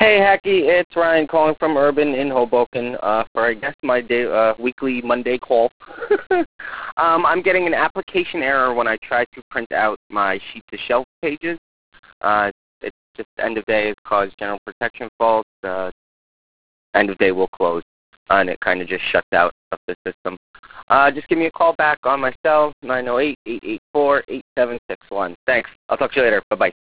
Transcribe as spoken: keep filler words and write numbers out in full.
Hey, Hacky, it's Ryan calling from Urban in Hoboken uh, for, I guess, my day, uh, weekly Monday call. um, I'm getting an application error when I try to print out my sheet-to-shelf pages. Uh, it's just end of day. It's caused general protection fault. Uh, end of day will close, uh, and it kind of just shuts out of the system. Uh, just give me a call back on my cell, nine oh eight, eight eight four, eight seven six one. Thanks. I'll talk to you later. Bye-bye.